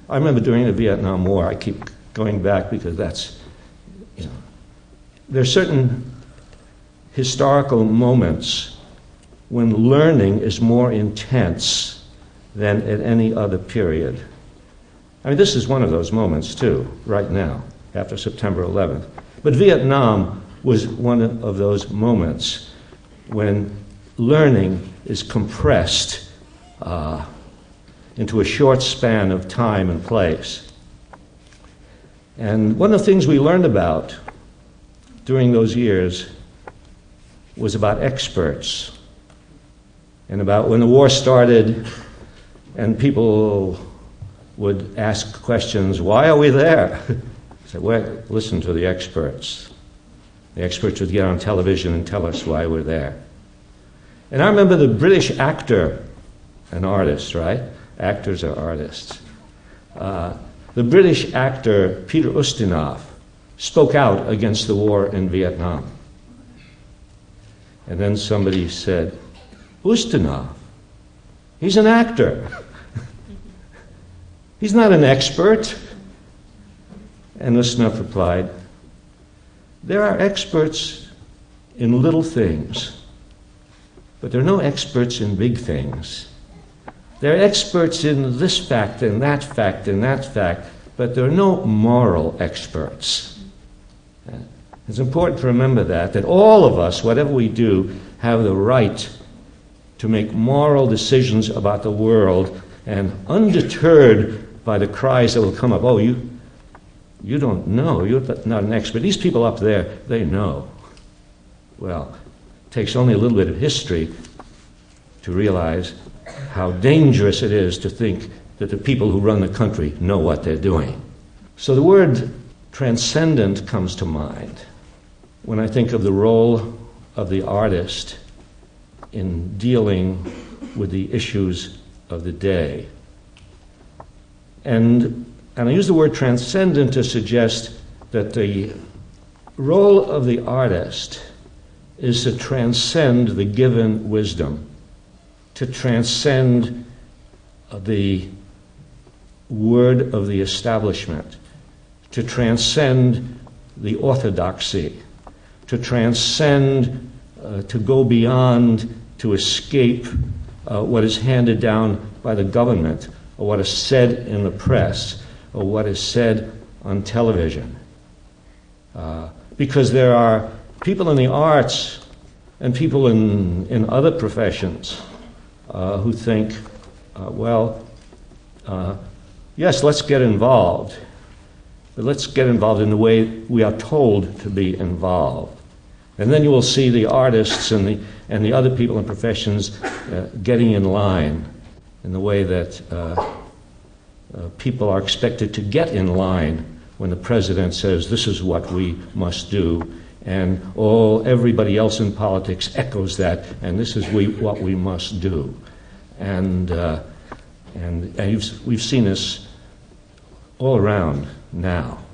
I remember during the Vietnam War, I keep going back because that's, there's certain historical moments when learning is more intense than at any other period. I mean, this is one of those moments, too, right now, after September 11th. But Vietnam was one of those moments when learning is compressed into a short span of time and place. And one of the things we learned about during those years was about experts and about when the war started and people would ask questions, why are we there? I said, well, listen to the experts. The experts would get on television and tell us why we're there. And I remember the British actor, an artist, right? Actors are artists. The British actor, Peter Ustinov, spoke out against the war in Vietnam. And then somebody said, Ustinov, he's an actor. He's not an expert. And Ustinov replied, there are experts in little things, but there are no experts in big things. There are experts in this fact and that fact and that fact, but there are no moral experts. It's important to remember that all of us, whatever we do, have the right to make moral decisions about the world, and undeterred by the cries that will come up, oh, you don't know, you're not an expert. These people up there, they know. Well, it takes only a little bit of history to realize how dangerous it is to think that the people who run the country know what they're doing. So the word transcendent comes to mind when I think of the role of the artist in dealing with the issues of the day. And I use the word transcendent to suggest that the role of the artist is to transcend the given wisdom, to transcend the word of the establishment, to transcend the orthodoxy, to transcend, to go beyond, to escape what is handed down by the government, or what is said in the press, or what is said on television. Because there are people in the arts and people in other professions who think, yes, let's get involved, but let's get involved in the way we are told to be involved. And then you will see the artists and the other people in professions getting in line in the way that people are expected to get in line when the president says, this is what we must do, and everybody else in politics echoes that, and this is what we must do. And we've seen this all around now.